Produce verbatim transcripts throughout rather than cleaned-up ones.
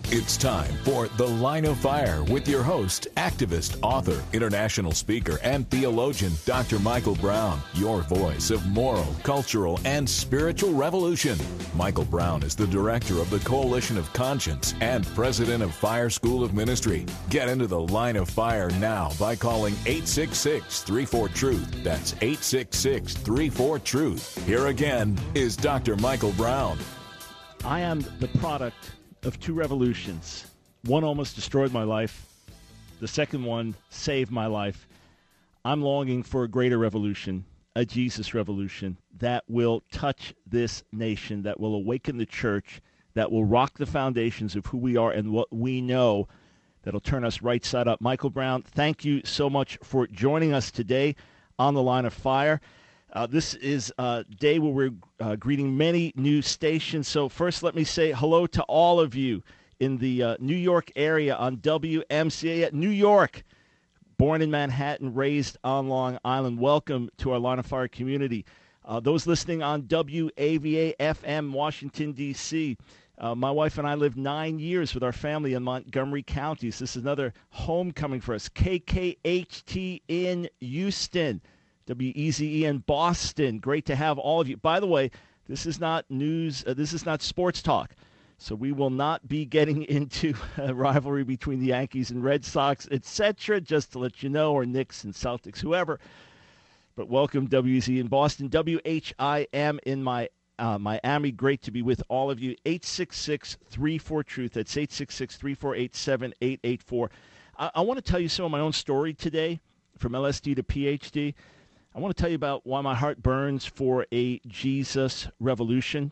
It's time for The Line of Fire with your host, activist, author, international speaker, and theologian, Doctor Michael Brown, your voice of moral, cultural, and spiritual revolution. Michael Brown is the director of the Coalition of Conscience and president of Fire School of Ministry. Get into The Line of Fire now by calling eight six six, three four, truth. That's eight six six, three four, truth. Here again is Doctor Michael Brown. I am the product of two revolutions. One almost destroyed my life. The second one saved my life. I'm longing for a greater revolution, a Jesus revolution that will touch this nation, that will awaken the church, that will rock the foundations of who we are and what we know, that'll turn us right side up. Michael Brown, thank you so much for joining us today on The Line of Fire. Uh, this is a day where we're uh, greeting many new stations. So first, let me say hello to all of you in the uh, New York area on W M C A at New York. Born in Manhattan, raised on Long Island. Welcome to our Line of Fire community. Uh, those listening on W A V A F M, Washington, D C Uh, my wife and I lived nine years with our family in Montgomery counties. This is another homecoming for us. K K H T in Houston. W E Z E in Boston. Great to have all of you. By the way, this is not news. Uh, this is not sports talk. So we will not be getting into a rivalry between the Yankees and Red Sox, et cetera, just to let you know, or Knicks and Celtics, whoever. But welcome, W E Z E in Boston. W H I M in my uh, Miami. Great to be with all of you. eight six six, three four, truth. That's eight six six, three four eight, seven eight eight four. I, I want to tell you some of my own story today, from L S D to P H D. I want to tell you about why my heart burns for a Jesus revolution.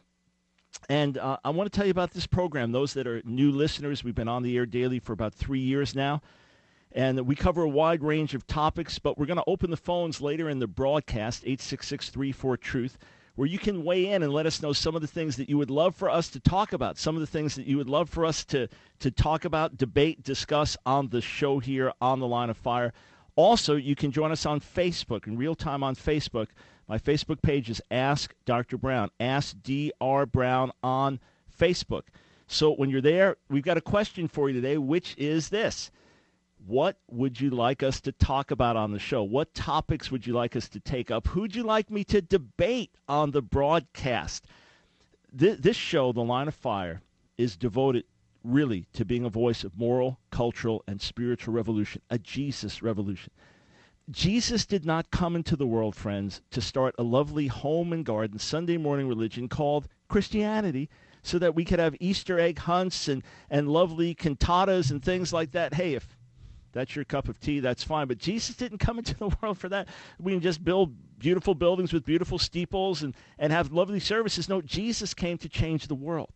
And uh, I want to tell you about this program. Those that are new listeners, we've been on the air daily for about three years now. And we cover a wide range of topics, but we're going to open the phones later in the broadcast, eight six six, three four, truth, where you can weigh in and let us know some of the things that you would love for us to talk about, some of the things that you would love for us to, to talk about, debate, discuss on the show here on The Line of Fire. Also, you can join us on Facebook, in real time on Facebook. My Facebook page is Ask Doctor Brown, Ask D R Brown on Facebook. So when you're there, we've got a question for you today, which is this. What would you like us to talk about on the show? What topics would you like us to take up? Who'd you like me to debate on the broadcast? This, this show, The Line of Fire, is devoted really to being a voice of moral, cultural, and spiritual revolution, a Jesus revolution. Jesus did not come into the world, friends, to start a lovely home and garden Sunday morning religion called Christianity so that we could have Easter egg hunts and, and lovely cantatas and things like that. Hey, if that's your cup of tea, that's fine. But Jesus didn't come into the world for that. We can just build beautiful buildings with beautiful steeples and, and have lovely services. No, Jesus came to change the world.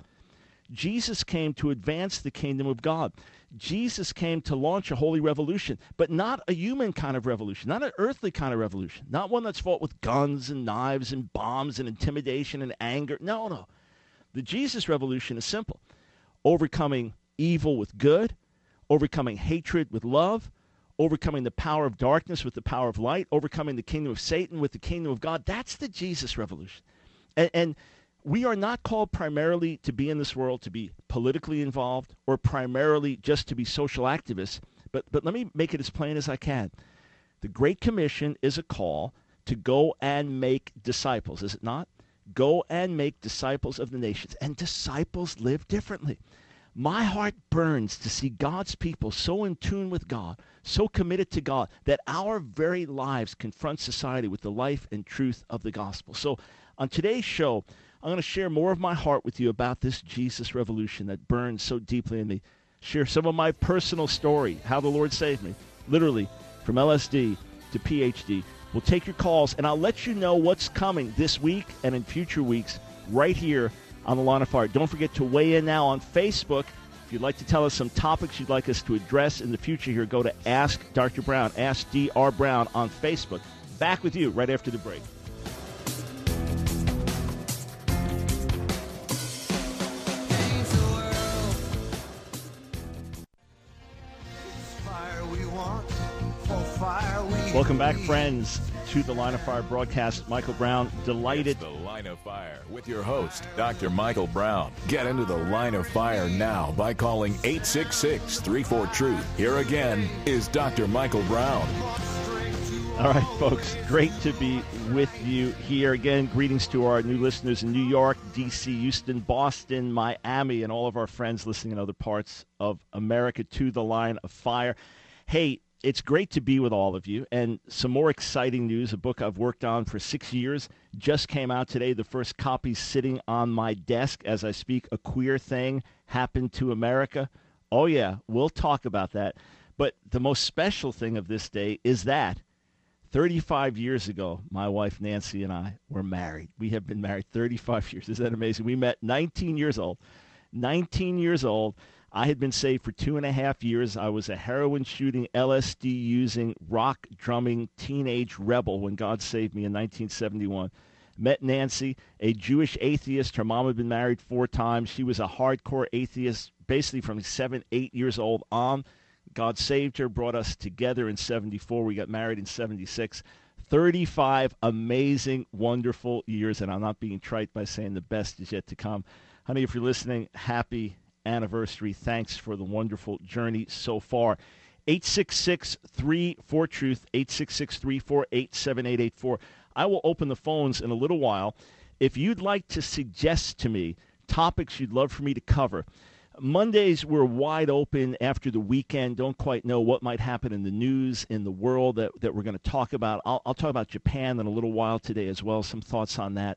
Jesus came to advance the kingdom of God. Jesus came to launch a holy revolution, but not a human kind of revolution, not an earthly kind of revolution, not one that's fought with guns and knives and bombs and intimidation and anger. No, no. The Jesus revolution is simple. Overcoming evil with good, overcoming hatred with love, overcoming the power of darkness with the power of light, overcoming the kingdom of Satan with the kingdom of God. That's the Jesus revolution. And, and we are not called primarily to be in this world to be politically involved or primarily just to be social activists. But, but let me make it as plain as I can. The Great Commission is a call to go and make disciples, is it not? Go and make disciples of the nations. And disciples live differently. My heart burns to see God's people so in tune with God, so committed to God, that our very lives confront society with the life and truth of the gospel. So on today's show, I'm going to share more of my heart with you about this Jesus revolution that burns so deeply in me. Share some of my personal story, how the Lord saved me, literally from L S D to P H D. We'll take your calls, and I'll let you know what's coming this week and in future weeks right here on The Line of Fire. Don't forget to weigh in now on Facebook. If you'd like to tell us some topics you'd like us to address in the future here, go to Ask Doctor Brown, Ask D R Brown on Facebook. Back with you right after the break. Welcome back, friends, to the Line of Fire broadcast. Michael Brown, delighted. It's the Line of Fire with your host, Doctor Michael Brown. Get into the Line of Fire now by calling eight six six, three four, truth. Here again is Doctor Michael Brown. All right, folks, great to be with you here again. Greetings to our new listeners in New York, D C, Houston, Boston, Miami, and all of our friends listening in other parts of America to the Line of Fire. Hey, it's great to be with all of you, and some more exciting news. A book I've worked on for six years just came out today. The first copy sitting on my desk as I speak. A Queer Thing Happened to America. Oh, yeah, we'll talk about that. But the most special thing of this day is that thirty-five years ago, my wife Nancy and I were married. We have been married thirty-five years. Is that amazing? We met nineteen years old. nineteen years old. I had been saved for two and a half years. I was a heroin-shooting, L S D-using, rock-drumming teenage rebel when God saved me in nineteen seventy-one. Met Nancy, a Jewish atheist. Her mom had been married four times. She was a hardcore atheist, basically from seven, eight years old on. God saved her, brought us together in seventy-four. We got married in seventy-six. thirty-five amazing, wonderful years, and I'm not being trite by saying the best is yet to come. Honey, if you're listening, happy anniversary. Thanks for the wonderful journey so far. eight six six, three four, truth, eight six six, three four eight, seven eight eight four. I will open the phones in a little while. If you'd like to suggest to me topics you'd love for me to cover, Mondays we're wide open after the weekend. Don't quite know what might happen in the news, in the world that, that we're going to talk about. I'll, I'll talk about Japan in a little while today as well, some thoughts on that.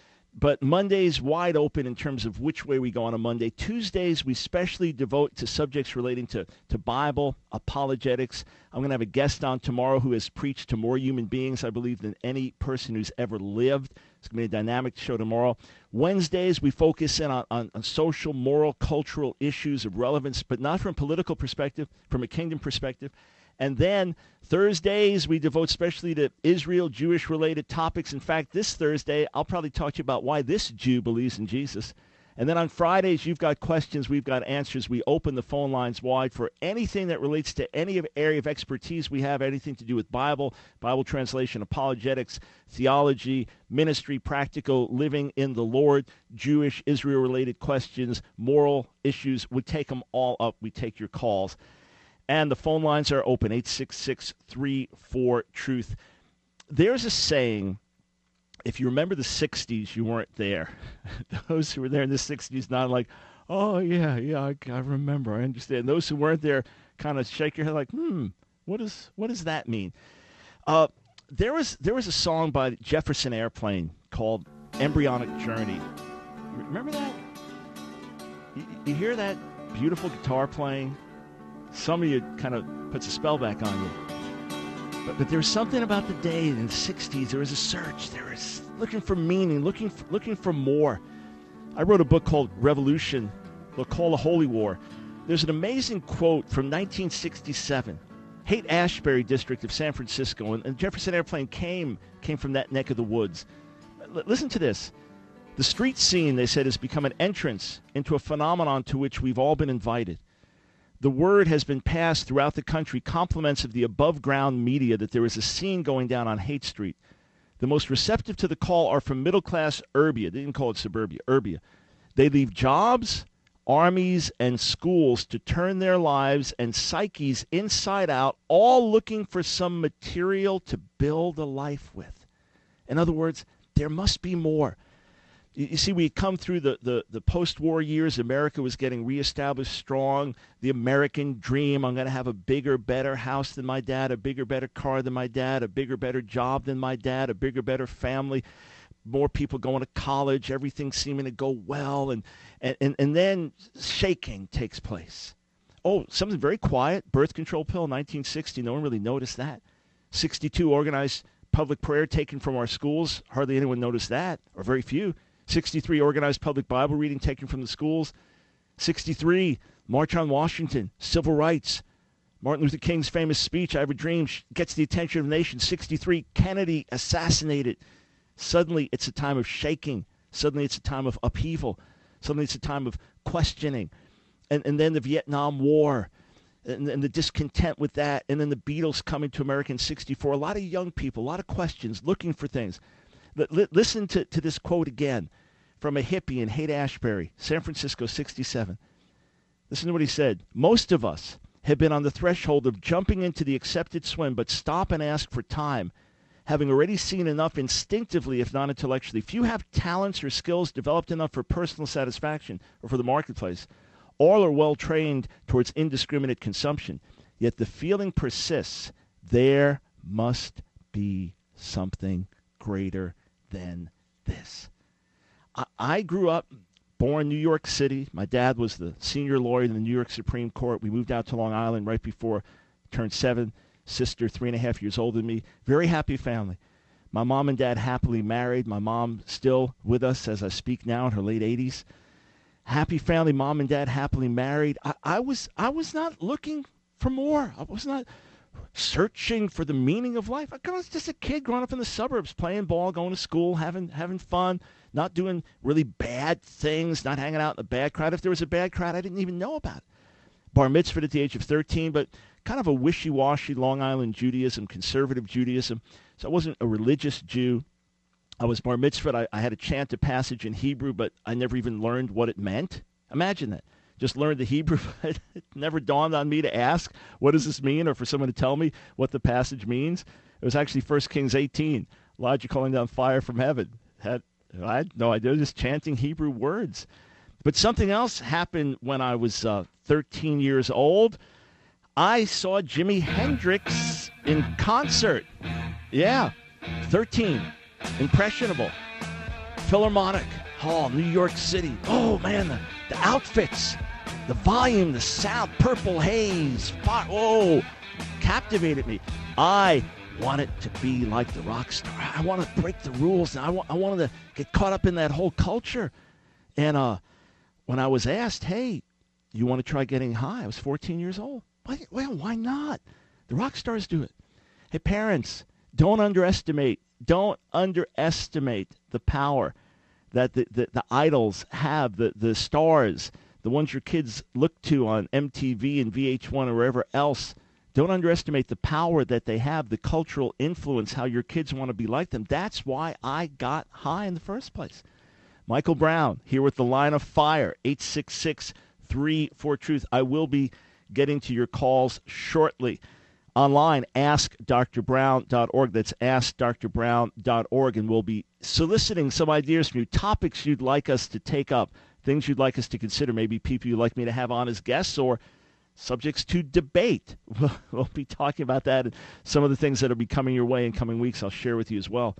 But Mondays wide open in terms of which way we go on a Monday. Tuesdays we specially devote to subjects relating to, to Bible, apologetics. I'm going to have a guest on tomorrow who has preached to more human beings, I believe, than any person who's ever lived. It's going to be a dynamic show tomorrow. Wednesdays we focus in on, on, on social, moral, cultural issues of relevance, but not from a political perspective, from a kingdom perspective. And then Thursdays, we devote specially to Israel, Jewish-related topics. In fact, this Thursday, I'll probably talk to you about why this Jew believes in Jesus. And then on Fridays, you've got questions, we've got answers. We open the phone lines wide for anything that relates to any area of expertise we have, anything to do with Bible, Bible translation, apologetics, theology, ministry, practical living in the Lord, Jewish, Israel-related questions, moral issues. We take them all up. We take your calls. And the phone lines are open, eight six six, three four, truth. There's a saying, if you remember the sixties, you weren't there. Those who were there in the sixties not like, oh, yeah, yeah, I, I remember, I understand. Those who weren't there kind of shake your head like, hmm, what, is, what does that mean? Uh, there was there was a song by Jefferson Airplane called Embryonic Journey. Remember that? You, you hear that beautiful guitar playing? Some of you kind of puts a spell back on you. But, but there's something about the day in the sixties. There was a search. There was looking for meaning, looking for, looking for more. I wrote a book called Revolution, The Call to Holy War. There's an amazing quote from nineteen sixty-seven. Haight-Ashbury district of San Francisco, and, and Jefferson Airplane came, came from that neck of the woods. L- listen to this. The street scene, they said, has become an entrance into a phenomenon to which we've all been invited. The word has been passed throughout the country, compliments of the above-ground media, that there is a scene going down on Haight Street. The most receptive to the call are from middle-class Urbia. They didn't call it suburbia, Urbia. They leave jobs, armies, and schools to turn their lives and psyches inside out, all looking for some material to build a life with. In other words, there must be more. You see, we had come through the, the, the post-war years. America was getting reestablished strong. The American dream, I'm going to have a bigger, better house than my dad, a bigger, better car than my dad, a bigger, better job than my dad, a bigger, better family, more people going to college, everything seeming to go well. And, and, and then shaking takes place. Oh, something very quiet, birth control pill, nineteen sixty. No one really noticed that. sixty-two, organized public prayer taken from our schools. Hardly anyone noticed that, or very few. sixty-three, organized public Bible reading taken from the schools. sixty-three, March on Washington, civil rights. Martin Luther King's famous speech, I Have a Dream, gets the attention of the nation. sixty-three, Kennedy assassinated. Suddenly, it's a time of shaking. Suddenly, it's a time of upheaval. Suddenly, it's a time of questioning. And, and then the Vietnam War. and, and the discontent with that, and then the Beatles coming to America in sixty-four. A lot of young people, a lot of questions, looking for things. L- li- listen to, to this quote again from a hippie in Haight-Ashbury, San Francisco, sixty-seven. Listen to what he said. Most of us have been on the threshold of jumping into the accepted swim, but stop and ask for time, having already seen enough instinctively, if not intellectually. Few have talents or skills developed enough for personal satisfaction or for the marketplace. All are well trained towards indiscriminate consumption. Yet the feeling persists. There must be something greater than this. I, I grew up, born in New York City. My dad was the senior lawyer in the New York Supreme Court. We moved out to Long Island right before I turned seven. Sister, three and a half years older than me. Very happy family. My mom and dad happily married. My mom still with us as I speak now in her late eighties. Happy family, mom and dad happily married. I, I was I was not looking for more. I was not searching for the meaning of life. I was just a kid growing up in the suburbs, playing ball, going to school, having having fun, not doing really bad things, not hanging out in a bad crowd. If there was a bad crowd, I didn't even know about it. Bar mitzvah at the age of thirteen, but kind of a wishy-washy Long Island Judaism, conservative Judaism. So I wasn't a religious Jew. I was bar mitzvah. I, I had to chant a passage in Hebrew, but I never even learned what it meant. Imagine that. Just learned the Hebrew, but it never dawned on me to ask, what does this mean, or for someone to tell me what the passage means. It was actually First Kings eighteen, Elijah calling down fire from heaven. Had, I had no idea, just chanting Hebrew words. But something else happened when I was uh, thirteen years old. I saw Jimi Hendrix in concert. Yeah, thirteen. Impressionable. Philharmonic Hall, New York City. Oh, man, the, the outfits, the volume, the sound, Purple Haze. Fire, oh, captivated me. I wanted to be like the rock star. I wanted to break the rules. And I, wa- I wanted to get caught up in that whole culture. And uh, when I was asked, hey, you want to try getting high? I was fourteen years old. Well, why not? The rock stars do it. Hey, parents, don't underestimate, don't underestimate the power that the, the, the idols have, the, the stars, the ones your kids look to on M T V and V H one or wherever else. Don't underestimate the power that they have, the cultural influence, how your kids want to be like them. That's why I got high in the first place. Michael Brown here with the Line of Fire, eight six six, three four, truth. I will be getting to your calls shortly. Online, ask dr brown dot org. That's ask dr brown dot org, and we'll be soliciting some ideas from you, topics you'd like us to take up, things you'd like us to consider, maybe people you'd like me to have on as guests, or subjects to debate. We'll, we'll be talking about that and some of the things that will be coming your way in coming weeks. I'll share with you as well.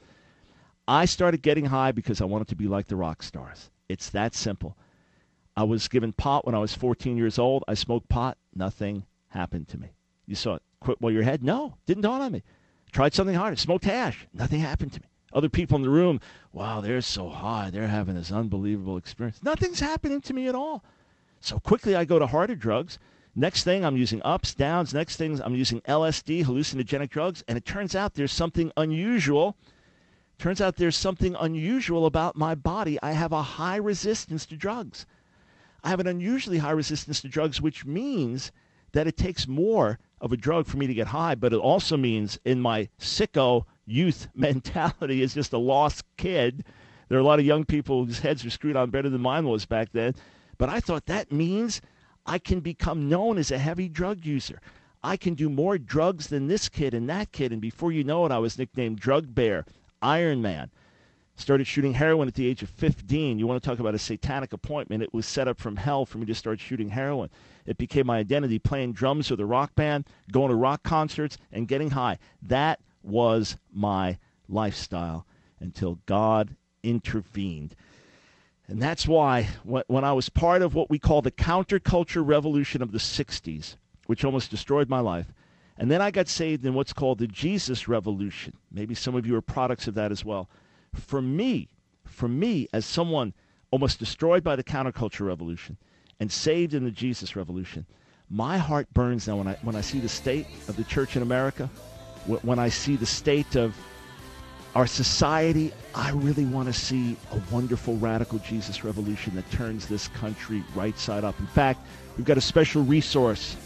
I started getting high because I wanted to be like the rock stars. It's that simple. I was given pot when I was fourteen years old. I smoked pot. Nothing happened to me. You saw it. Quit while you're ahead? No, didn't dawn on me. Tried something harder. Smoked hash. Nothing happened to me. Other people in the room, wow, they're so high. They're having this unbelievable experience. Nothing's happening to me at all. So quickly I go to harder drugs. Next thing, I'm using ups, downs. Next thing, I'm using L S D, hallucinogenic drugs. And it turns out there's something unusual. Turns out there's something unusual about my body. I have a high resistance to drugs. I have an unusually high resistance to drugs, which means that it takes more of a drug for me to get high, but it also means in my sicko youth mentality as just a lost kid, there are a lot of young people whose heads are screwed on better than mine was back then, but I thought that means I can become known as a heavy drug user. I can do more drugs than this kid and that kid, and before you know it, I was nicknamed Drug Bear, Iron Man. Started shooting heroin at the age of fifteen. You want to talk about a satanic appointment. It was set up from hell for me to start shooting heroin. It became my identity, playing drums with a rock band, going to rock concerts, and getting high. That was my lifestyle until God intervened. And that's why when I was part of what we call the counterculture revolution of the sixties, which almost destroyed my life, and then I got saved in what's called the Jesus revolution. Maybe some of you are products of that as well. For me, for me, as someone almost destroyed by the counterculture revolution and saved in the Jesus revolution, my heart burns now when I when I see the state of the church in America, when I see the state of our society. I really want to see a wonderful, radical Jesus revolution that turns this country right side up. In fact, we've got a special resource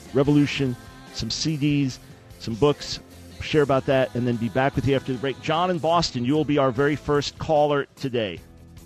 Revolution, some C Ds, some books, share about that, and then be back with you after the break. John in Boston, you will be our very first caller today.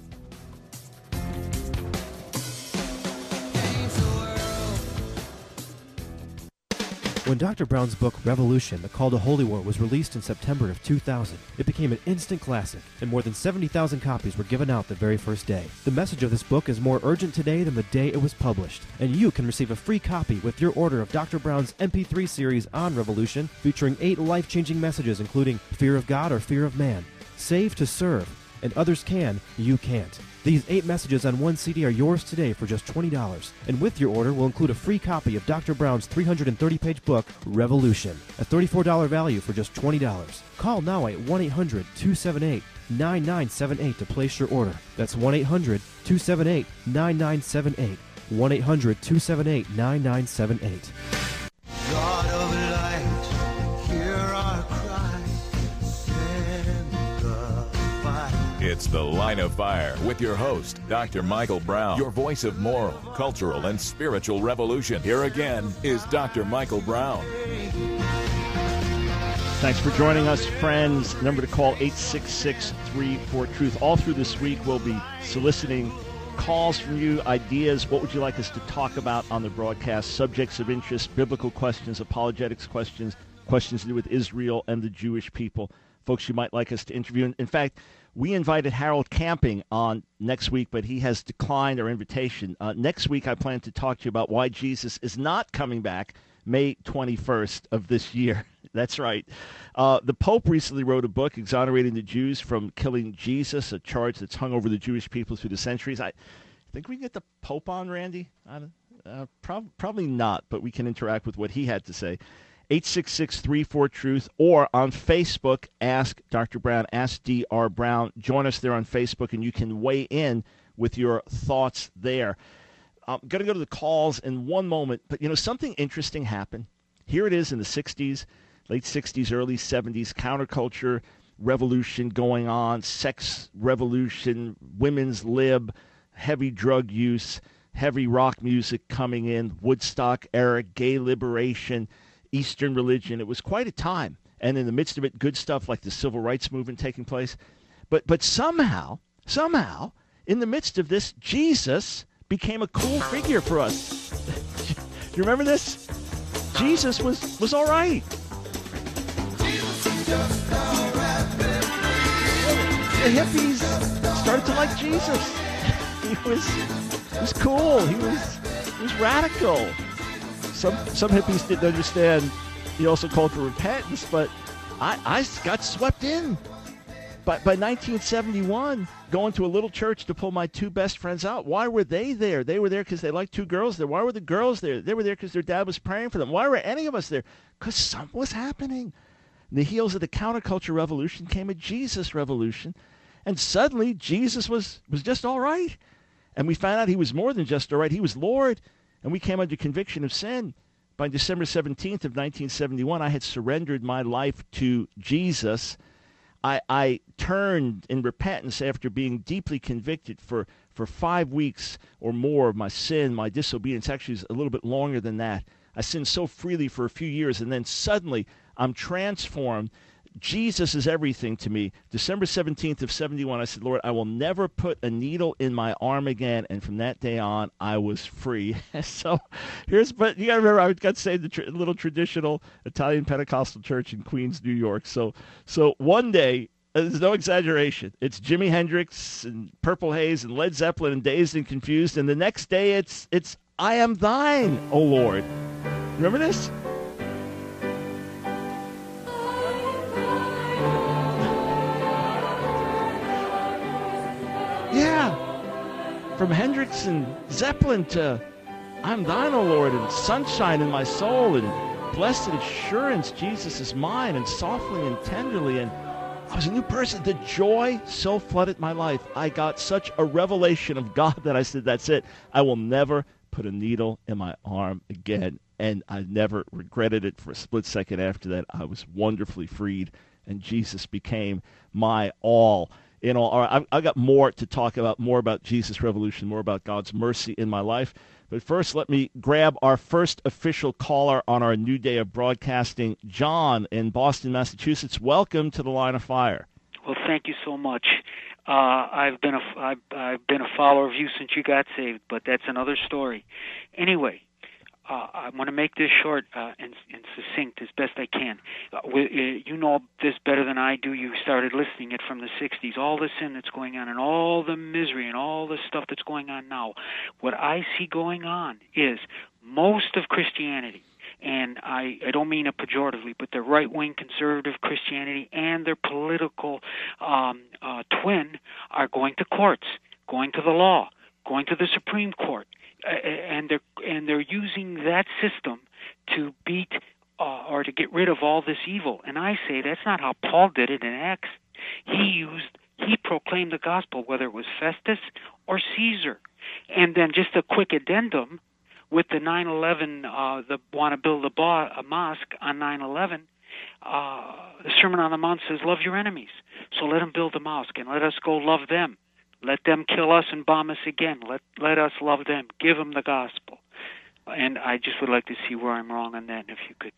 When Doctor Brown's book, Revolution, The Call to Holy War, was released in September of two thousand, it became an instant classic, and more than seventy thousand copies were given out the very first day. The message of this book is more urgent today than the day it was published, and you can receive a free copy with your order of Doctor Brown's M P three series on Revolution, featuring eight life-changing messages including fear of God or fear of man, save to serve, and others can, you can't. These eight messages on one C D are yours today for just twenty dollars. And with your order, we'll include a free copy of Doctor Brown's three hundred thirty page book, Revolution, a thirty-four dollars value for just twenty dollars. Call now at one eight hundred two seven eight nine nine seven eight to place your order. That's one eight hundred two seven eight nine nine seven eight. one eight hundred two seven eight nine nine seven eight. God of light, hear our cry, send the fire. It's The Line of Fire with your host, Doctor Michael Brown, your voice of moral, cultural, and spiritual revolution. Here again is Doctor Michael Brown. Thanks for joining us, friends. Number to call, eight six six, three four, truth. All through this week, we'll be soliciting calls from you, ideas. What would you like us to talk about on the broadcast? Subjects of interest, biblical questions, apologetics questions, questions to do with Israel and the Jewish people. Folks you might like us to interview. In fact, we invited Harold Camping on next week, but he has declined our invitation. Uh, next week, I plan to talk to you about why Jesus is not coming back May twenty-first of this year. That's right. Uh, the Pope recently wrote a book exonerating the Jews from killing Jesus, a charge that's hung over the Jewish people through the centuries. I think we can get the Pope on, Randy? I don't, uh, prob- probably not, but we can interact with what he had to say. eight six six, three four, truth, or on Facebook, Ask Doctor Brown, Ask D R Brown. Join us there on Facebook, and you can weigh in with your thoughts there. I'm going to go to the calls in one moment, but, you know, something interesting happened. Here it is in the sixties, late sixties, early seventies, counterculture revolution going on, sex revolution, women's lib, heavy drug use, heavy rock music coming in, Woodstock era, gay liberation, Eastern religion. It was quite a time. And in the midst of it, good stuff like the civil rights movement taking place. But but somehow, somehow, in the midst of this, Jesus became a cool figure for us. You remember this? Jesus was, was all right. Jesus is just all right, The hippies started to like Jesus. He was, he was cool. He was, he was radical. Some some hippies didn't understand. He also called for repentance, but I, I got swept in. By, by nineteen seventy-one, going to a little church to pull my two best friends out. Why were they there? They were there because they liked two girls there. Why were the girls there? They were there because their dad was praying for them. Why were any of us there? Because something was happening. In the heels of the counterculture revolution came a Jesus revolution, and suddenly Jesus was, was just all right. And we found out he was more than just all right. He was Lord, and we came under conviction of sin. By December seventeenth of nineteen seventy-one, I had surrendered my life to Jesus. I, I turned in repentance after being deeply convicted for, for five weeks or more of my sin, my disobedience. Actually, it's a little bit longer than that. I sinned so freely for a few years, and then suddenly I'm transformed. Jesus is everything to me. December seventeenth of seventy-one, I said, Lord, I will never put a needle in my arm again. And from that day on, I was free. So here's, but you got to remember, I got saved at a tr- little traditional Italian Pentecostal church in Queens, New York. So, so one day, there's no exaggeration, it's Jimi Hendrix and Purple Haze and Led Zeppelin and Dazed and Confused. And the next day, it's, it's I Am Thine, O Lord. Remember this? Yeah, from Hendrix and Zeppelin to I'm Thine, O Lord, and Sunshine in My Soul, and Blessed Assurance, Jesus is Mine, and Softly and Tenderly, and I was a new person. The joy so flooded my life. I got such a revelation of God that I said, that's it. I will never put a needle in my arm again, and I never regretted it for a split second after that. I was wonderfully freed, and Jesus became my all. You know, all right, I've, I've got more to talk about, more about Jesus Revolution, more about God's mercy in my life. But first, let me grab our first official caller on our new day of broadcasting, John in Boston, Massachusetts. Welcome to the Line of Fire. Well, thank you so much. Uh, I've been a I've, I've been a follower of you since you got saved, but that's another story. Anyway, uh, I want to make this short uh, and, and succinct as best I can. Uh, we, uh, you know this better than I do. You started listening it from the sixties. All the sin that's going on and all the misery and all the stuff that's going on now. What I see going on is most of Christianity, and I, I don't mean it pejoratively, but the right-wing conservative Christianity and their political um, uh, twin are going to courts, going to the law, going to the Supreme Court, uh, and they're and they're using that system to beat uh, or to get rid of all this evil. And I say that's not how Paul did it in Acts. He used he proclaimed the gospel, whether it was Festus or Caesar. And then just a quick addendum. With the nine eleven, uh, the want to build a, bo- a mosque on nine eleven, uh, the Sermon on the Mount says, love your enemies. So let them build a mosque and let us go love them. Let them kill us and bomb us again. Let let us love them. Give them the gospel. And I just would like to see where I'm wrong on that, and if you could.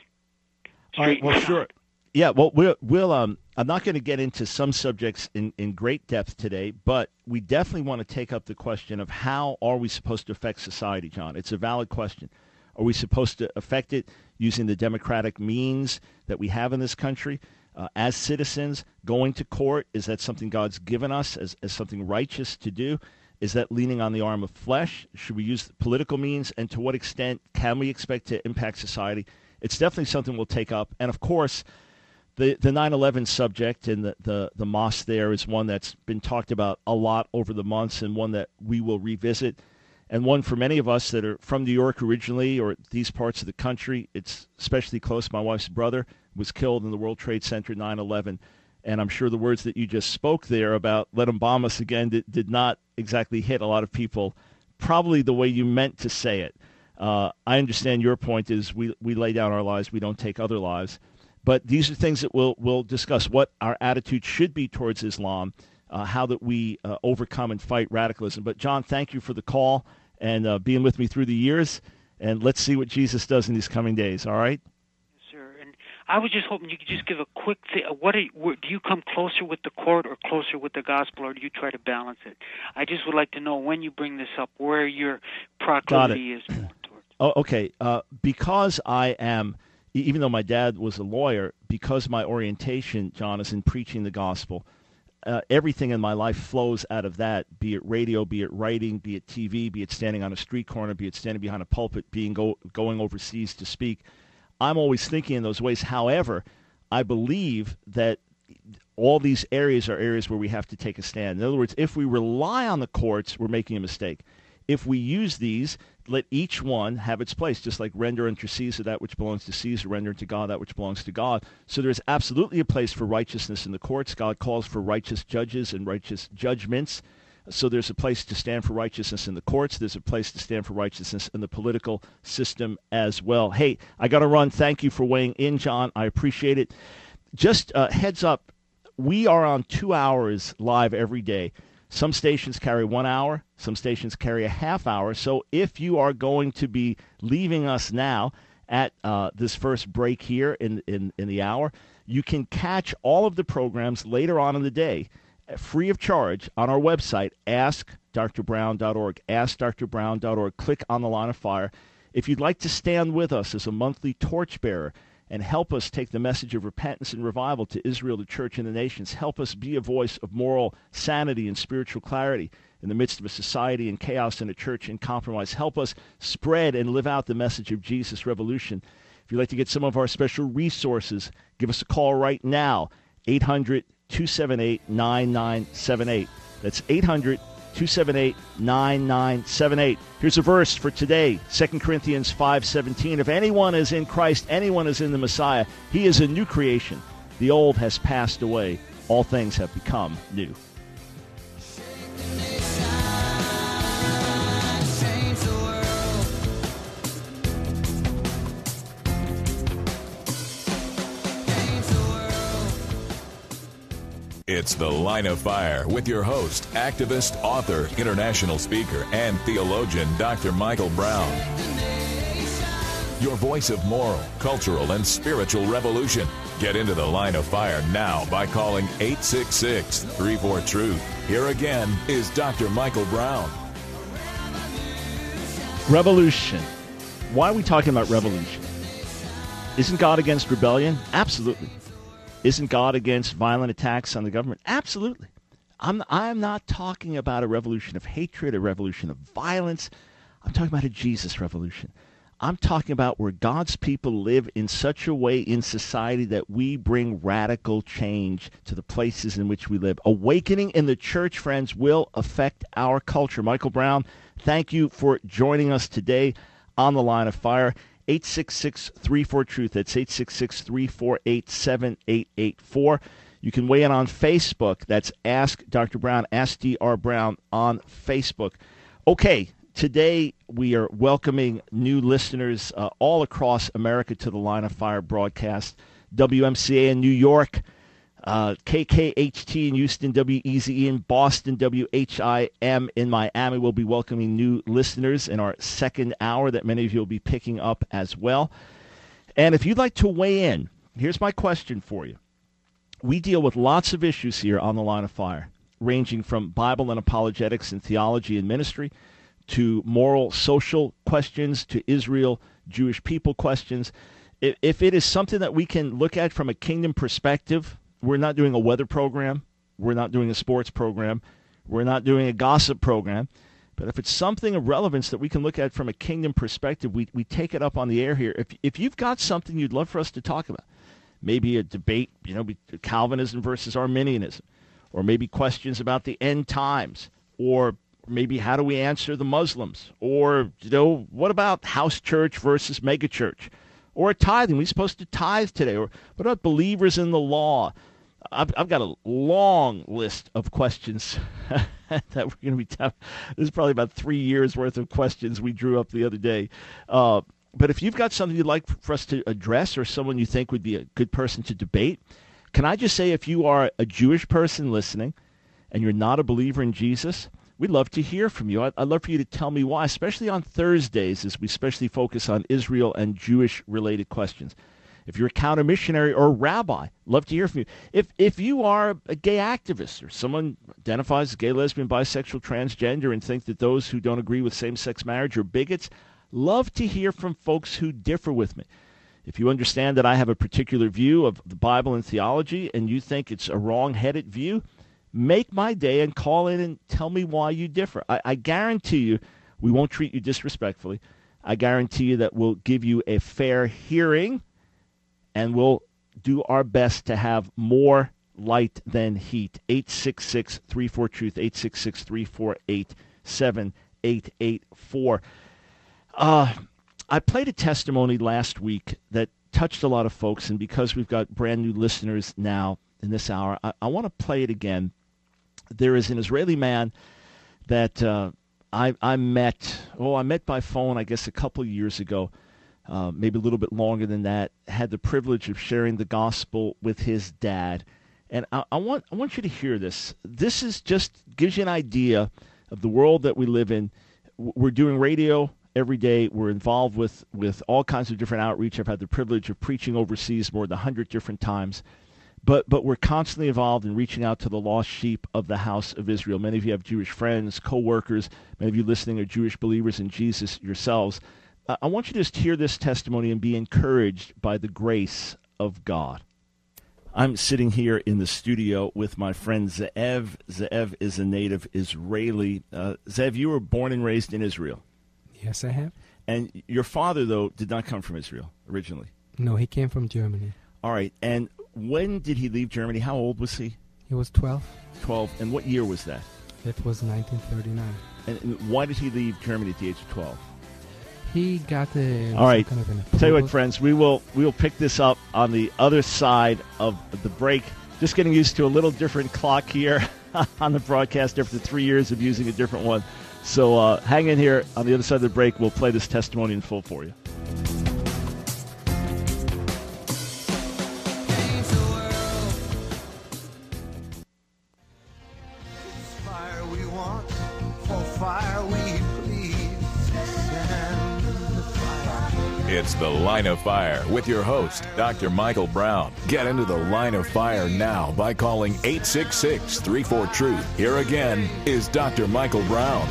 All right, well, sure. Yeah, well, we'll, we'll um, I'm not going to get into some subjects in, in great depth today, but we definitely want to take up the question of how are we supposed to affect society, John? It's a valid question. Are we supposed to affect it using the democratic means that we have in this country? Uh, as citizens, going to court, is that something God's given us as, as something righteous to do? Is that leaning on the arm of flesh? Should we use political means? And to what extent can we expect to impact society? It's definitely something we'll take up. And, of course, The the nine eleven subject and the, the, the mosque there is one that's been talked about a lot over the months and one that we will revisit. And one for many of us that are from New York originally or these parts of the country, it's especially close. My wife's brother was killed in the World Trade Center nine eleven. And I'm sure the words that you just spoke there about let them bomb us again did, did not exactly hit a lot of people, probably the way you meant to say it. Uh, I understand your point is we, we lay down our lives, we don't take other lives. But these are things that we'll, we'll discuss, what our attitude should be towards Islam, uh, how that we uh, overcome and fight radicalism. But, John, thank you for the call and uh, being with me through the years. And let's see what Jesus does in these coming days, all right? Yes, sir. And I was just hoping you could just give a quick thing. What are you, do you come closer with the court or closer with the gospel, or do you try to balance it? I just would like to know when you bring this up, where your proclivity is more towards. Oh, okay. Uh, because I am... Even though my dad was a lawyer, because my orientation, John, is in preaching the gospel, uh, everything in my life flows out of that, be it radio, be it writing, be it T V, be it standing on a street corner, be it standing behind a pulpit, being go, going overseas to speak. I'm always thinking in those ways. However, I believe that all these areas are areas where we have to take a stand. In other words, if we rely on the courts, we're making a mistake. If we use these, let each one have its place, just like render unto Caesar that which belongs to Caesar, render unto God that which belongs to God. So there's absolutely a place for righteousness in the courts. God calls for righteous judges and righteous judgments. So there's a place to stand for righteousness in the courts. There's a place to stand for righteousness in the political system as well. Hey, I got to run. Thank you for weighing in, John. I appreciate it. Just uh, heads up, we are on two hours live every day. Some stations carry one hour. Some stations carry a half hour. So if you are going to be leaving us now at uh, this first break here in, in, in the hour, you can catch all of the programs later on in the day free of charge on our website, ask dr brown dot org. ask dr brown dot org. Click on the Line of Fire. If you'd like to stand with us as a monthly torchbearer and help us take the message of repentance and revival to Israel, the church, and the nations. Help us be a voice of moral sanity and spiritual clarity in the midst of a society in chaos and a church in compromise. Help us spread and live out the message of Jesus Revolution. If you'd like to get some of our special resources, give us a call right now, eight hundred, two seven eight, nine nine seven eight. That's eight hundred, two seven eight, nine nine seven eight. Here's a verse for today, Second Corinthians five seventeen. If anyone is in Christ, anyone is in the Messiah, he is a new creation. The old has passed away. All things have become new. It's The Line of Fire with your host, activist, author, international speaker, and theologian, Doctor Michael Brown. Your voice of moral, cultural, and spiritual revolution. Get into The Line of Fire now by calling eight six six, three four, truth. Here again is Doctor Michael Brown. Revolution. Why are we talking about revolution? Isn't God against rebellion? Absolutely. Isn't God against violent attacks on the government? Absolutely. I'm, I'm not talking about a revolution of hatred, a revolution of violence. I'm talking about a Jesus revolution. I'm talking about where God's people live in such a way in society that we bring radical change to the places in which we live. Awakening in the church, friends, will affect our culture. Michael Brown, thank you for joining us today on The Line of Fire. eight six six, three four, truth. That's eight six six, three four eight, seven eight eight four. You can weigh in on Facebook. That's Ask Doctor Brown, Ask D R Brown on Facebook. Okay, today we are welcoming new listeners uh, all across America to the Line of Fire broadcast. W M C A in New York, uh, K K H T in Houston, W E Z E in Boston, W H I M in Miami. We'll be welcoming new listeners in our second hour that many of you will be picking up as well. And if you'd like to weigh in, here's my question for you. We deal with lots of issues here on the Line of Fire, ranging from Bible and apologetics and theology and ministry to moral, social questions, to Israel, Jewish people questions. If it is something that we can look at from a kingdom perspective, we're not doing a weather program, we're not doing a sports program, we're not doing a gossip program, but if it's something of relevance that we can look at from a kingdom perspective, we, we take it up on the air here. If, if you've got something you'd love for us to talk about, maybe a debate, you know, Calvinism versus Arminianism, or maybe questions about the end times, or maybe how do we answer the Muslims? Or, you know, what about house church versus megachurch? Or tithing. Are we supposed to tithe today? Or what about believers in the law? I've, I've got a long list of questions that we're going to be talking. There's probably about three years worth of questions we drew up the other day. Uh, but if you've got something you'd like for us to address, or someone you think would be a good person to debate, can I just say, if you are a Jewish person listening and you're not a believer in Jesus, we'd love to hear from you. I'd, I'd love for you to tell me why, especially on Thursdays, as we especially focus on Israel and Jewish-related questions. If you're a counter missionary or a rabbi, love to hear from you. If if you are a gay activist, or someone identifies as gay, lesbian, bisexual, transgender, and think that those who don't agree with same-sex marriage are bigots, love to hear from folks who differ with me. If you understand that I have a particular view of the Bible and theology, and you think it's a wrong-headed view, make my day and call in and tell me why you differ. I, I guarantee you we won't treat you disrespectfully. I guarantee you that we'll give you a fair hearing, and we'll do our best to have more light than heat. eight six six, three four, truth, eight six six, three four eight, seven eight eight four. Uh, I played a testimony last week that touched a lot of folks, and because we've got brand new listeners now in this hour, I, I want to play it again. There is an Israeli man that uh, I, I met, oh, I met by phone, I guess, a couple of years ago. Uh, maybe a little bit longer than that, had the privilege of sharing the gospel with his dad. And I, I want I want you to hear this. This is just gives you an idea of the world that we live in. We're doing radio every day. We're involved with, with all kinds of different outreach. I've had the privilege of preaching overseas more than one hundred different times. But but we're constantly involved in reaching out to the lost sheep of the house of Israel. Many of you have Jewish friends, co-workers. Many of you listening are Jewish believers in Jesus yourselves. I want you to just hear this testimony and be encouraged by the grace of God. I'm sitting here in the studio with my friend Ze'ev. Ze'ev is a native Israeli. Uh, Ze'ev, you were born and raised in Israel. Yes, I have. And your father, though, did not come from Israel originally. No, he came from Germany. All right. And when did he leave Germany? How old was he? He was twelve. twelve. And what year was that? It was nineteen thirty-nine. And, and why did he leave Germany at the age of twelve? He got a all right. kind of an Tell you what, friends, we will we will pick this up on the other side of the break. Just getting used to a little different clock here on the broadcast after three years of using a different one. So uh, hang in here. On the other side of the break, we'll play this testimony in full for you. It's The Line of Fire with your host, Doctor Michael Brown. Get into the Line of Fire now by calling eight six six, three four, truth. Here again is Doctor Michael Brown.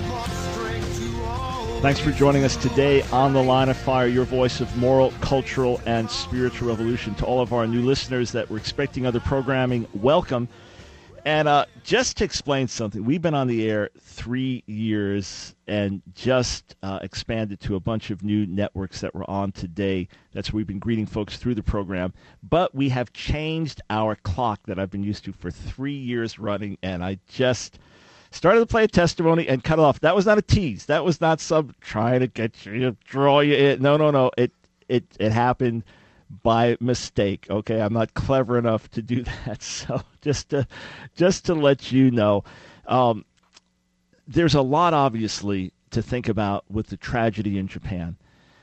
Thanks for joining us today on The Line of Fire, your voice of moral, cultural, and spiritual revolution. To all of our new listeners that were expecting other programming, welcome. And uh, just to explain something, we've been on the air three years and just uh, expanded to a bunch of new networks that we're on today. That's where we've been greeting folks through the program. But we have changed our clock that I've been used to for three years running, and I just started to play a testimony and cut it off. That was not a tease. That was not some trying to get you, to draw you in. No, no, no. It, it, it happened by mistake. Okay, I'm not clever enough to do that. So just to just to let you know, um, there's a lot obviously to think about with the tragedy in Japan.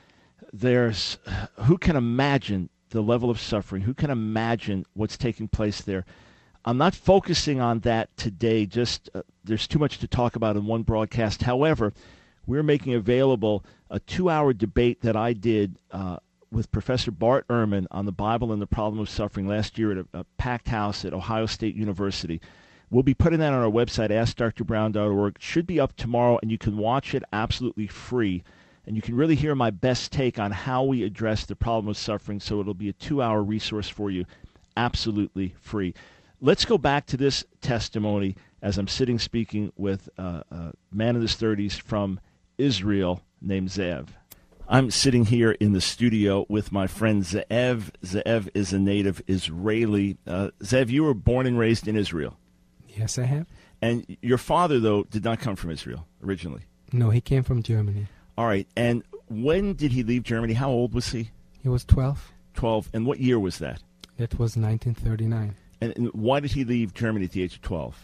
There's who can imagine the level of suffering? Who can imagine what's taking place there? I'm not focusing on that today. Just uh, there's too much to talk about in one broadcast. However, we're making available a two-hour debate that I did uh, with Professor Bart Ehrman on the Bible and the Problem of Suffering last year at a, a packed house at Ohio State University. We'll be putting that on our website, ask dr brown dot org. It should be up tomorrow, and you can watch it absolutely free. And you can really hear my best take on how we address the problem of suffering, so it'll be a two-hour resource for you, absolutely free. Let's go back to this testimony as I'm sitting speaking with a, a man in his thirties from Israel named Zev. I'm sitting here in the studio with my friend Zev. Zev is a native Israeli. Uh, Zev, you were born and raised in Israel. Yes, I have. And your father, though, did not come from Israel originally. No, he came from Germany. All right. And when did he leave Germany? How old was he? He was twelve. twelve. And what year was that? That was nineteen thirty-nine. And, and why did he leave Germany at the age of twelve?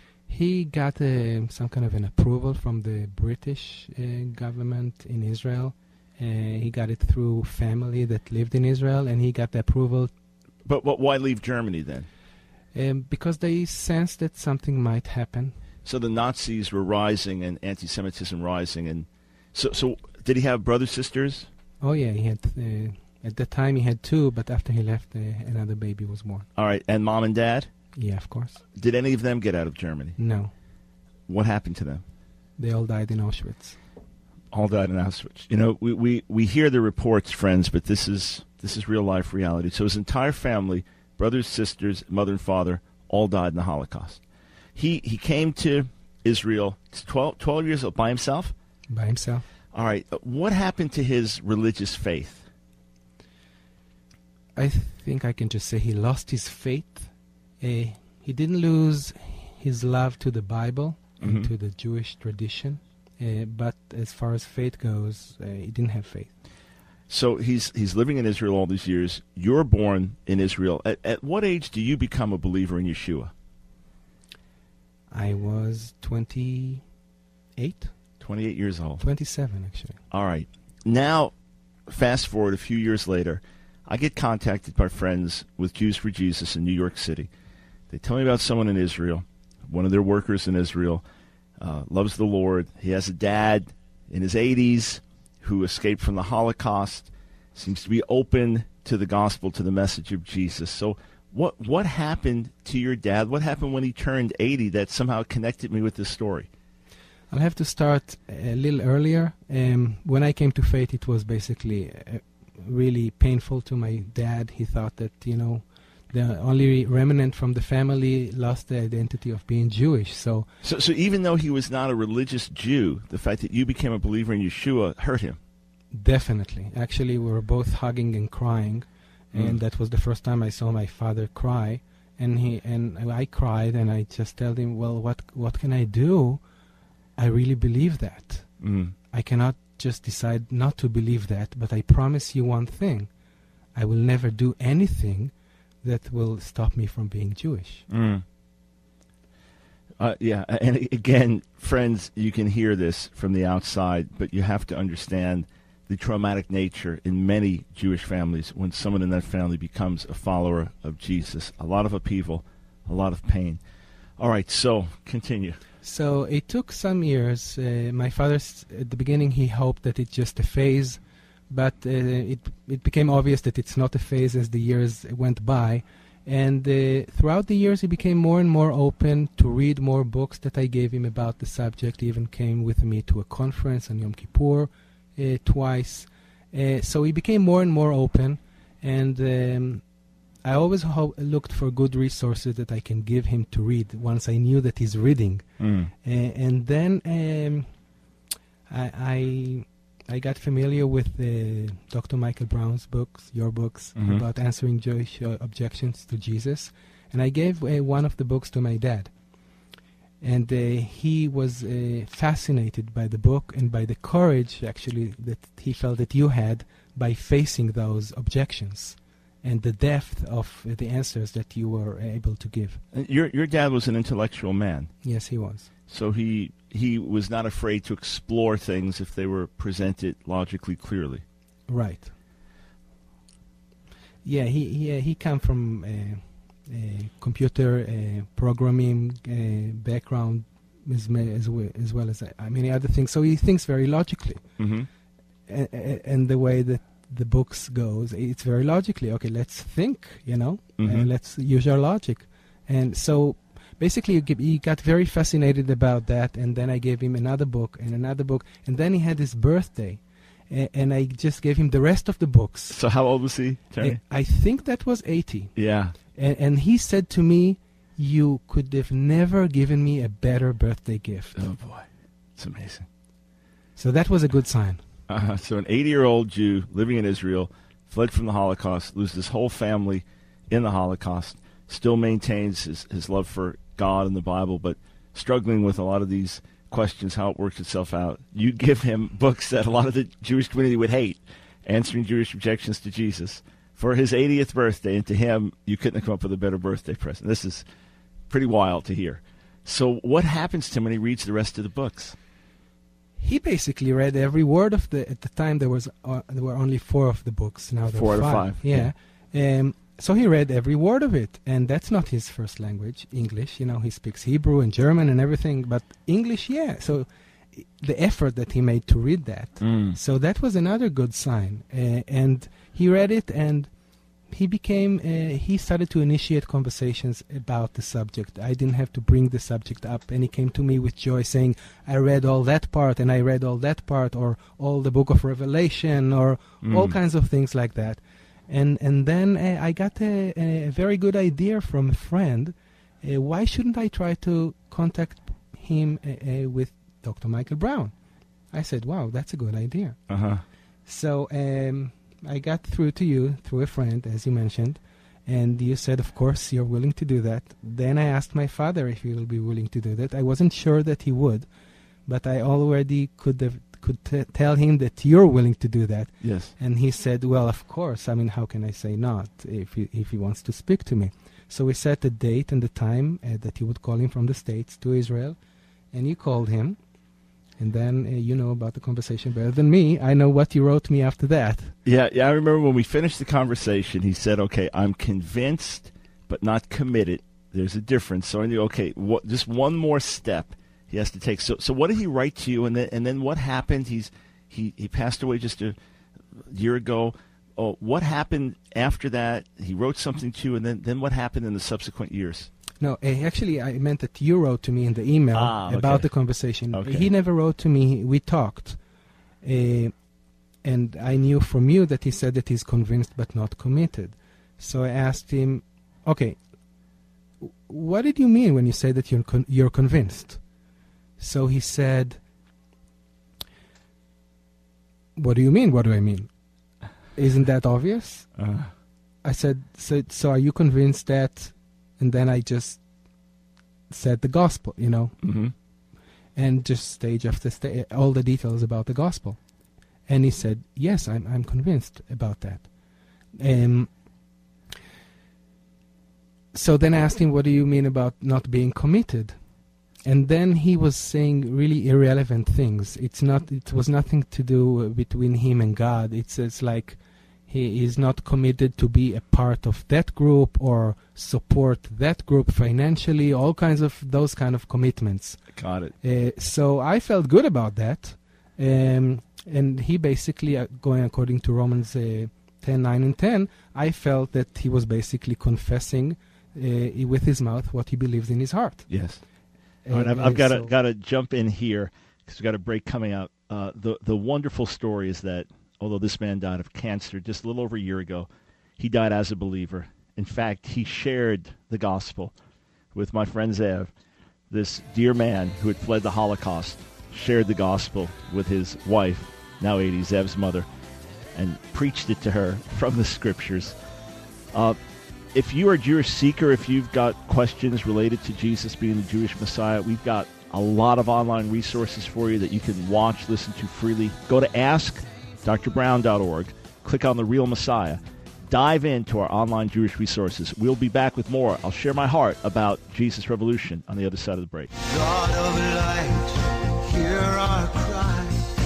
He got uh, some kind of an approval from the British uh, government in Israel. Uh, he got it through family that lived in Israel, and he got the approval. But, but why leave Germany then? Um, because they sensed that something might happen. So the Nazis were rising and anti-Semitism rising. And so, so did he have brothers, sisters? Oh, yeah. He had uh, at that time he had two, but after he left, uh, another baby was born. All right. And mom and dad? Yeah, of course. Did any of them get out of Germany? No. What happened to them? They all died in Auschwitz. All died in Auschwitz. You know, we, we, we hear the reports, friends, but this is this is real life reality. So his entire family, brothers, sisters, mother and father, all died in the Holocaust. He he came to Israel twelve, twelve years old by himself? By himself. All right. What happened to his religious faith? I think I can just say he lost his faith. Uh, he didn't lose his love to the Bible and Mhm. to the Jewish tradition. Uh, but as far as faith goes, uh, he didn't have faith. So he's he's living in Israel all these years. You're born in Israel. At, at what age do you become a believer in Yeshua? I was twenty-eight, twenty-eight years old. twenty-seven actually. All right. Now, fast forward a few years later, I get contacted by friends with Jews for Jesus in New York City. They tell me about someone in Israel, one of their workers in Israel, uh, loves the Lord. He has a dad in his eighties who escaped from the Holocaust, seems to be open to the gospel, to the message of Jesus. So what what happened to your dad? What happened when he turned eighty that somehow connected me with this story? I'll have to start a little earlier. Um, when I came to faith, it was basically uh, really painful to my dad. He thought that, you know, the only remnant from the family lost the identity of being Jewish. So, So, so even though he was not a religious Jew, the fact that you became a believer in Yeshua hurt him. definitely. Actually, we were both hugging and crying. And Mm. that was the first time I saw my father cry. And he and I cried, and I just told him, well, what what can I do? I really believe that. Mm. I cannot just decide not to believe that, but I promise you one thing. I will never do anything that will stop me from being Jewish. Mm. Uh, yeah, and again, friends, you can hear this from the outside, but you have to understand the traumatic nature in many Jewish families when someone in that family becomes a follower of Jesus. A lot of upheaval, a lot of pain. All right, so continue. So it took some years. Uh, my father, s- at the beginning, he hoped that it's just a phase, but uh, it it became obvious that it's not a phase as the years went by. And uh, throughout the years, he became more and more open to read more books that I gave him about the subject. He even came with me to a conference on Yom Kippur uh, twice. Uh, so he became more and more open, and um, I always ho- looked for good resources that I can give him to read once I knew that he's reading. Mm. Uh, and then um, I, I I got familiar with uh, Doctor Michael Brown's books, your books, Mhm. about answering Jewish uh, objections to Jesus. And I gave uh, one of the books to my dad. And uh, he was uh, fascinated by the book and by the courage, actually, that he felt that you had by facing those objections and the depth of uh, the answers that you were able to give. And Your your dad was an intellectual man, Yes, he was. so he he was not afraid to explore things if they were presented logically clearly. Right. Yeah, he he, uh, he come from uh, a computer uh, programming uh, background as, ma- as, well, as well as uh, many other things. So he thinks very logically. Mm-hmm. A- a- and the way that the books goes, it's very logically. Okay, let's think, you know, Mhm. and let's use our logic. And so basically he, g- he got very fascinated about that, and then I gave him another book and another book, and then he had his birthday, a- and I just gave him the rest of the books. So how old was he, Terry? I I think that was eighty. yeah. And, and he said to me, you could have never given me a better birthday gift. Oh boy, it's amazing. So that was a good sign. Uh, so an eighty-year-old Jew living in Israel, fled from the Holocaust, loses his whole family in the Holocaust, still maintains his, his love for God and the Bible, but struggling with a lot of these questions, how it works itself out. You give him books that a lot of the Jewish community would hate, answering Jewish objections to Jesus, for his eightieth birthday, and to him, you couldn't have come up with a better birthday present. This is pretty wild to hear. So what happens to him when he reads the rest of the books? He basically read every word of the. At the time, there was uh, there were only four of the books. Now there Four are out of five. five, Yeah. Um, so he read every word of it, and that's not his first language, English. You know, he speaks Hebrew and German and everything, but English, yeah. So i- the effort that he made to read that. Mm. So that was another good sign. Uh, and he read it, and he became, uh, he started to initiate conversations about the subject. I didn't have to bring the subject up, and he came to me with joy saying, I read all that part, and I read all that part, or all the book of Revelation, or all Mm. kinds of things like that. And and then uh, I got a, a very good idea from a friend. Uh, why shouldn't I try to contact him uh, uh, with Doctor Michael Brown? I said, wow, that's a good idea. Uh-huh. So um, I got through to you through a friend, as you mentioned, and you said, of course, you're willing to do that. Then I asked my father if he will be willing to do that. I wasn't sure that he would, but I already could have could t- tell him that you're willing to do that. Yes. And he said, well, of course. I mean, how can I say not if he, if he wants to speak to me? So we set the date and the time uh, that you would call him from the States to Israel, and you called him. And then uh, you know about the conversation better than me. I know what you wrote me after that. Yeah, yeah. I remember when we finished the conversation, he said, okay, I'm convinced but not committed. There's a difference. So I knew, okay, what, just one more step he has to take. So so what did he write to you? And then, and then what happened? He's he, he passed away just a year ago. Oh, what happened after that? He wrote something to you, and then, then what happened in the subsequent years? No, uh, actually, I meant that you wrote to me in the email Ah, okay. about the conversation. Okay. He never wrote to me. We talked. Uh, and I knew from you that he said that he's convinced but not committed. So I asked him, okay, w- what did you mean when you say that you're, con- you're convinced? So he said, what do you mean? What do I mean? Isn't that obvious? Uh, I said, so, so are you convinced that? And then I just said the gospel, you know, mm-hmm. and just stage after stage, all the details about the gospel. And he said, yes, I'm I'm convinced about that. Um, so then I asked him, what do you mean about not being committed? And then he was saying really irrelevant things. It's not. It was nothing to do between him and God. It's it's like he is not committed to be a part of that group or support that group financially. All kinds of those kind of commitments. Got it. Uh, so I felt good about that. Um, And he basically, uh, going according to Romans uh, ten, nine, and ten, I felt that he was basically confessing uh, with his mouth what he believes in his heart. Yes. Uh, All right, I've, uh, I've got to so- got to jump in here because we've got a break coming out. Uh, the the wonderful story is that although this man died of cancer just a little over a year ago, he died as a believer. In fact, he shared the gospel with my friend Zev, this dear man who had fled the Holocaust, shared the gospel with his wife, now eighty, Zev's mother, and preached it to her from the scriptures. Uh, if you are a Jewish seeker, if you've got questions related to Jesus being the Jewish Messiah, we've got a lot of online resources for you that you can watch, listen to freely. Go to ask dr brown dot org, click on The Real Messiah, dive into our online Jewish resources. We'll be back with more. I'll share my heart about Jesus Revolution on the other side of the break. God of light, hear our cry,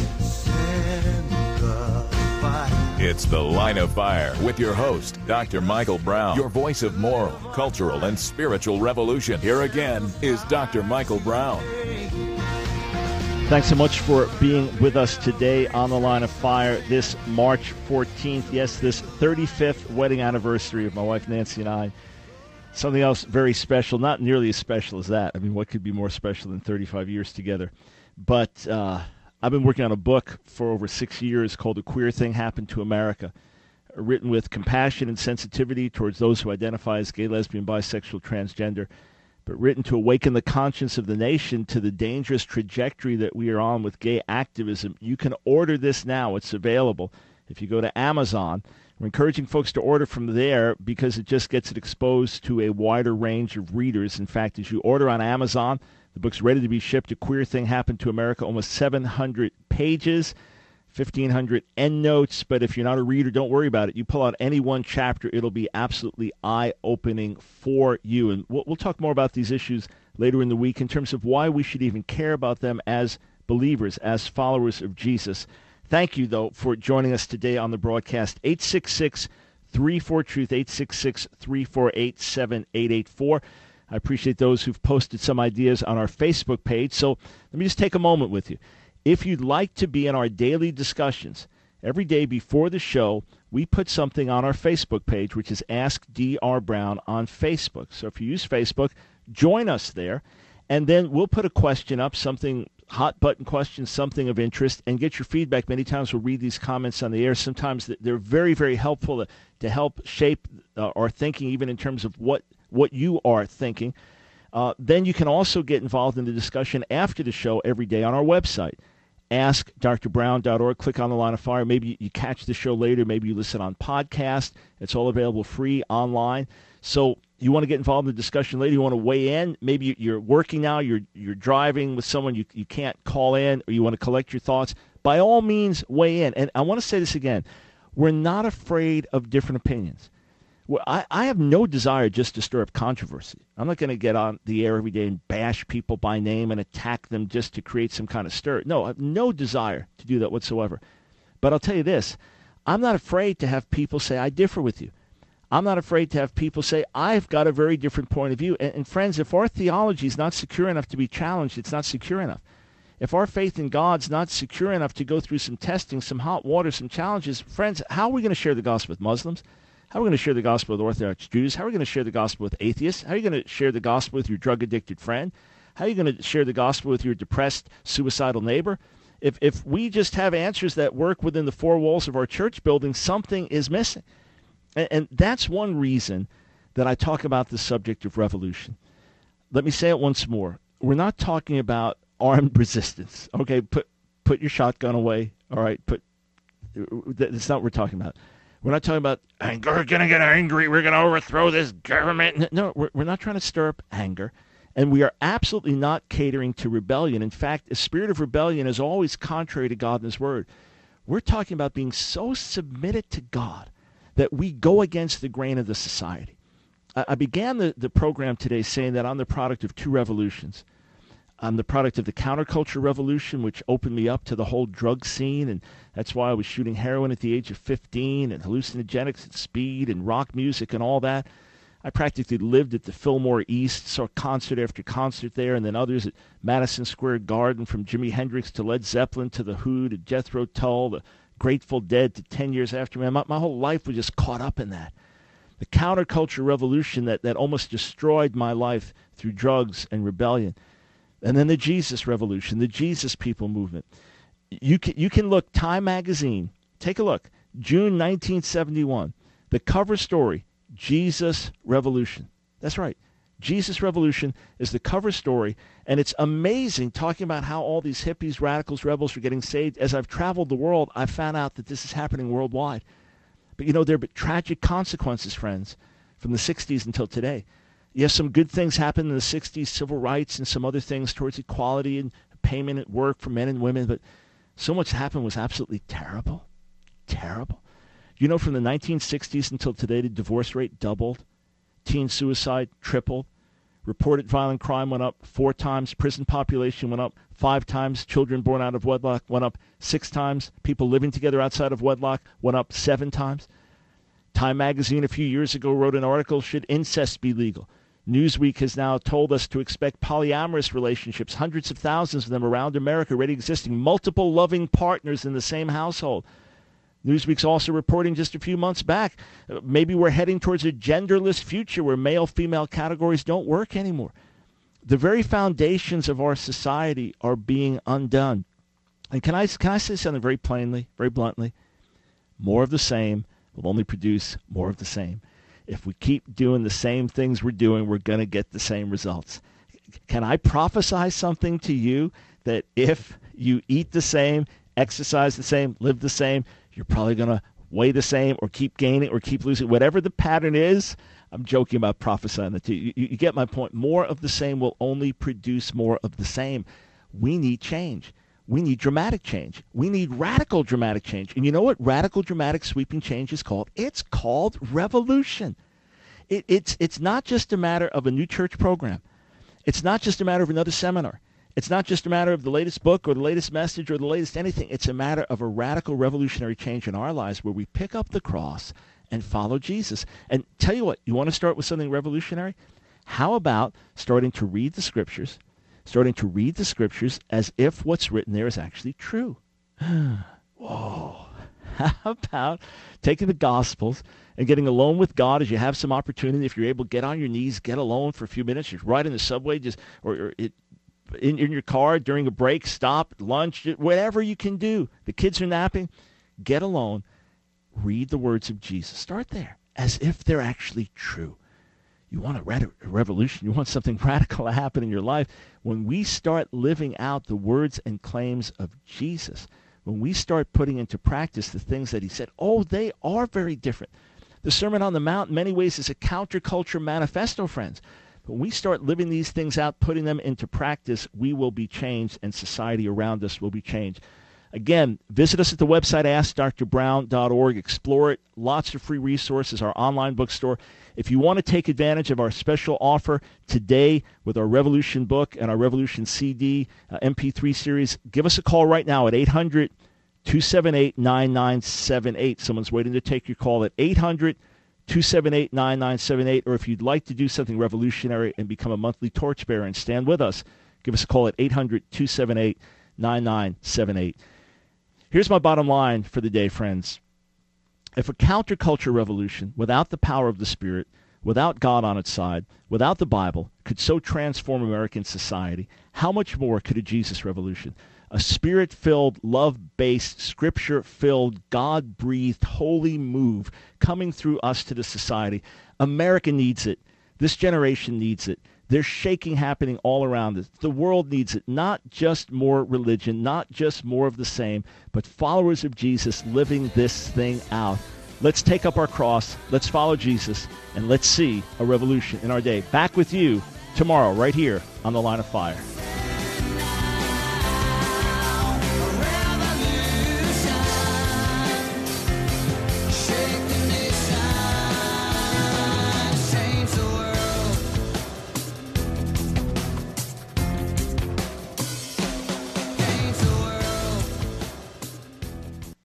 send the fire. It's The Line of Fire with your host, Doctor Michael Brown, your voice of moral, cultural, and spiritual revolution. Here again is Doctor Michael Brown. Thanks so much for being with us today on The Line of Fire this March fourteenth. Yes, this thirty-fifth wedding anniversary of my wife Nancy and I. Something else very special, not nearly as special as that. I mean, what could be more special than thirty-five years together? But uh, I've been working on a book for over six years called A Queer Thing Happened to America, written with compassion and sensitivity towards those who identify as gay, lesbian, bisexual, transgender, but written to awaken the conscience of the nation to the dangerous trajectory that we are on with gay activism. You can order this now. It's available. If you go to Amazon, we're encouraging folks to order from there because it just gets it exposed to a wider range of readers. In fact, as you order on Amazon, the book's ready to be shipped. A Queer Thing Happened to America, almost seven hundred pages, fifteen hundred endnotes. But if you're not a reader, don't worry about it. You pull out any one chapter, it'll be absolutely eye-opening for you. And we'll, we'll talk more about these issues later in the week in terms of why we should even care about them as believers, as followers of Jesus. Thank you, though, for joining us today on the broadcast. eight six six, three four, truth, eight six six, three four eight, seven eight eight four. I appreciate those who've posted some ideas on our Facebook page. So let me just take a moment with you. If you'd like to be in our daily discussions, every day before the show, we put something on our Facebook page, which is Ask D R Brown on Facebook. So if you use Facebook, join us there, and then we'll put a question up, something hot button question, something of interest, and get your feedback. Many times we'll read these comments on the air. Sometimes they're very, very helpful to, to help shape uh, our thinking, even in terms of what, what you are thinking. Uh, then you can also get involved in the discussion after the show every day on our website, ask dr brown dot org. Click on The Line of Fire. Maybe you catch the show later. Maybe you listen on podcast. It's all available free online. So you want to get involved in the discussion later, you want to weigh in. Maybe you're working now, you're you're driving with someone you, you can't call in, or you want to collect your thoughts. By all means, weigh in. And I want to say this again. We're not afraid of different opinions. Well, I, I have no desire just to stir up controversy. I'm not going to get on the air every day and bash people by name and attack them just to create some kind of stir. No, I have no desire to do that whatsoever. But I'll tell you this. I'm not afraid to have people say, I differ with you. I'm not afraid to have people say, I've got a very different point of view. And, and friends, if our theology is not secure enough to be challenged, it's not secure enough. If our faith in God's not secure enough to go through some testing, some hot water, some challenges, friends, how are we going to share the gospel with Muslims? How are we going to share the gospel with Orthodox Jews? How are we going to share the gospel with atheists? How are you going to share the gospel with your drug-addicted friend? How are you going to share the gospel with your depressed, suicidal neighbor? If if we just have answers that work within the four walls of our church building, something is missing. And, and that's one reason that I talk about the subject of revolution. Let me say it once more. We're not talking about armed resistance. Okay, put put your shotgun away. All right, put. That's not what we're talking about. We're not talking about anger. We're going to get angry. We're going to overthrow this government. No, we're, we're not trying to stir up anger. And we are absolutely not catering to rebellion. In fact, a spirit of rebellion is always contrary to God and His Word. We're talking about being so submitted to God that we go against the grain of the society. I, I began the, the program today saying that I'm the product of two revolutions. I'm the product of the counterculture revolution, which opened me up to the whole drug scene, and that's why I was shooting heroin at the age of fifteen, and hallucinogenics and speed and rock music and all that. I practically lived at the Fillmore East, saw concert after concert there, and then others at Madison Square Garden, from Jimi Hendrix to Led Zeppelin to The Who to Jethro Tull, the Grateful Dead to ten years after. Man, my, my whole life was just caught up in that. The counterculture revolution that, that almost destroyed my life through drugs and rebellion. And then the Jesus revolution, the Jesus People movement. You can, you can look, Time Magazine, take a look, June nineteen seventy-one, the cover story, Jesus Revolution. That's right. Jesus Revolution is the cover story, and it's amazing talking about how all these hippies, radicals, rebels are getting saved. As I've traveled the world, I found out that this is happening worldwide. But, you know, there have been tragic consequences, friends, from the sixties until today. Yes, some good things happened in the sixties, civil rights and some other things towards equality and payment at work for men and women, but so much happened was absolutely terrible. Terrible. You know, from the nineteen sixties until today, the divorce rate doubled. Teen suicide tripled. Reported violent crime went up four times. Prison population went up five times. Children born out of wedlock went up six times. People living together outside of wedlock went up seven times. Time Magazine a few years ago wrote an article, should incest be legal? Newsweek has now told us to expect polyamorous relationships, hundreds of thousands of them around America already existing, multiple loving partners in the same household. Newsweek's also reporting just a few months back, uh, maybe we're heading towards a genderless future where male-female categories don't work anymore. The very foundations of our society are being undone. And can I, can I say something very plainly, very bluntly? More of the same will only produce more of the same. If we keep doing the same things we're doing, we're going to get the same results. Can I prophesy something to you that if you eat the same, exercise the same, live the same, you're probably going to weigh the same or keep gaining or keep losing? Whatever the pattern is, I'm joking about prophesying that to you. You, you get my point. More of the same will only produce more of the same. We need change. We need dramatic change. We need radical dramatic change. And you know what radical dramatic sweeping change is called? It's called revolution. It, it's, it's not just a matter of a new church program. It's not just a matter of another seminar. It's not just a matter of the latest book or the latest message or the latest anything. It's a matter of a radical revolutionary change in our lives where we pick up the cross and follow Jesus. And tell you what, you want to start with something revolutionary? How about starting to read the scriptures, starting to read the scriptures as if what's written there is actually true? Whoa. How about taking the Gospels and getting alone with God as you have some opportunity? If you're able to get on your knees, get alone for a few minutes, you're right in the subway, just or, or it, In, in your car during a break, stop, lunch, whatever you can do. The kids are napping. Get alone. Read the words of Jesus. Start there as if they're actually true. You want a, rad- a revolution. You want something radical to happen in your life. When we start living out the words and claims of Jesus, when we start putting into practice the things that he said, oh, they are very different. The Sermon on the Mount in many ways is a counterculture manifesto, friends. When we start living these things out, putting them into practice, we will be changed and society around us will be changed. Again, visit us at the website ask dr brown dot org. Explore it. Lots of free resources, our online bookstore. If you want to take advantage of our special offer today with our Revolution book and our Revolution C D, uh, M P three series, give us a call right now at eight hundred, two seven eight, nine nine seven eight. Someone's waiting to take your call at eight hundred, two seven eight, nine nine seven eight, or if you'd like to do something revolutionary and become a monthly torchbearer and stand with us, give us a call at eight hundred, two seven eight, nine nine seven eight. Here's my bottom line for the day, friends. If a counterculture revolution without the power of the Spirit, without God on its side, without the Bible, could so transform American society, how much more could a Jesus revolution? A Spirit-filled, love-based, Scripture-filled, God-breathed, holy move coming through us to the society. America needs it. This generation needs it. There's shaking happening all around us. The world needs it. Not just more religion, not just more of the same, but followers of Jesus living this thing out. Let's take up our cross, let's follow Jesus, and let's see a revolution in our day. Back with you tomorrow right here on The Line of Fire. Shake